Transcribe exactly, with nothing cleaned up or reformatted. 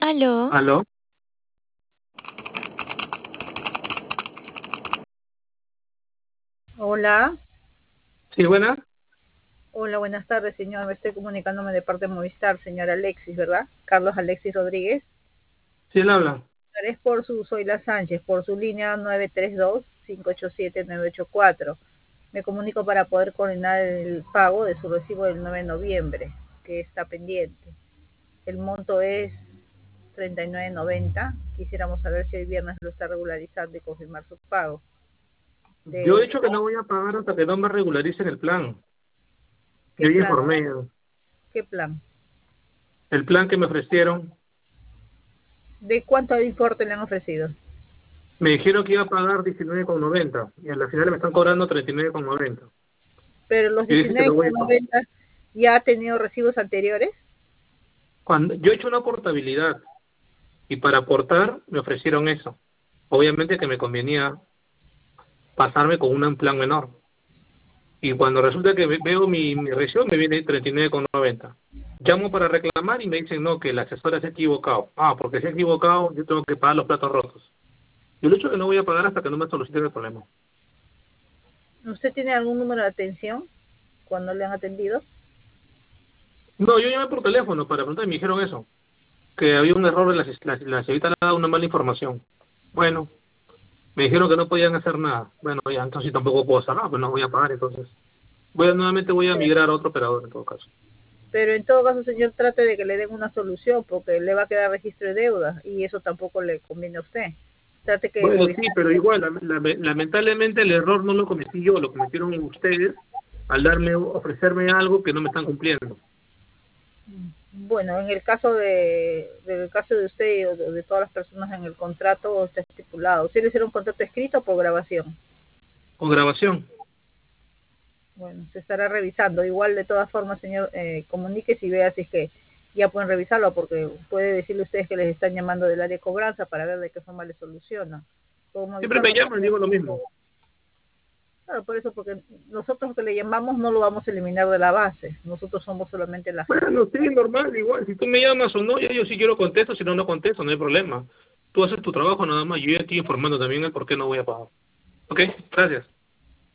Aló, ¿Aló? Hola, Sí, buenas. hola, buenas tardes, señor. Me estoy comunicándome de parte de Movistar, señor Alexis, ¿verdad? Carlos Alexis Rodríguez. Sí, él habla. Es por su, soy la Sánchez, por su línea nueve tres dos, cinco ocho siete, nueve ocho cuatro. Me comunico para poder coordinar el pago de su recibo del nueve de noviembre, que está pendiente. El monto es treinta y nueve noventa. Quisiéramos saber si hoy viernes lo está regularizando y confirmar su pago. Yo he De, dicho que no voy a pagar hasta que no me regularicen el plan. ¿Qué Yo ya plan? informé. ¿Qué plan? El plan que me ofrecieron, ¿De cuánto importe le han ofrecido? me dijeron que iba a pagar diecinueve con noventa y a la final me están cobrando treinta y nueve con noventa. Pero los Yo dije que diecinueve no voy a pagar. noventa ya ha tenido recibos anteriores. Cuando, yo he hecho una portabilidad y para aportar me ofrecieron eso. Obviamente que me convenía pasarme con un plan menor. Y cuando resulta que ve- veo mi, mi recibo, me viene treinta y nueve con noventa. Llamo para reclamar y me dicen, no, que la asesora se ha equivocado. Ah, porque se ha equivocado, yo tengo que pagar los platos rotos. Yo le he dicho que no voy a pagar hasta que no me solucione el problema. ¿Usted tiene algún número de atención cuando le han atendido? No, yo llamé por teléfono para preguntar y me dijeron eso, que había un error en la, la, la señorita le ha dado una mala información. Bueno, me dijeron que no podían hacer nada. Bueno, ya, entonces tampoco puedo hacer nada, pues no voy a pagar entonces. Voy a, nuevamente voy a migrar a otro operador en todo caso. Pero en todo caso, señor, trate de que le den una solución porque le va a quedar registro de deuda y eso tampoco le conviene a usted. Trate que Bueno, sí, Movistar. pero igual, la- la- lamentablemente el error no lo cometí yo, lo cometieron ustedes al darme, ofrecerme algo que no me están cumpliendo. Bueno, en el caso de, del caso de usted o de, de todas las personas en el contrato está estipulado. ¿Sí le hicieron un contrato escrito o por grabación? Con grabación. Bueno, se estará revisando. Igual, de todas formas, señor, eh, comunique si vea si es que ya pueden revisarlo, porque puede decirle a ustedes que les están llamando del área de cobranza para ver de qué forma les solucionan. Como Siempre avisar me no llaman y digo lo tiene- mismo. Claro, por eso, porque nosotros que le llamamos no lo vamos a eliminar de la base. Nosotros somos solamente la gente. Bueno, sí, normal, igual. Si tú me llamas o no, ya yo sí quiero contesto, si no, no contesto, no hay problema. Tú haces tu trabajo nada más, yo ya estoy informando también el por qué no voy a pagar. ¿Ok? Gracias.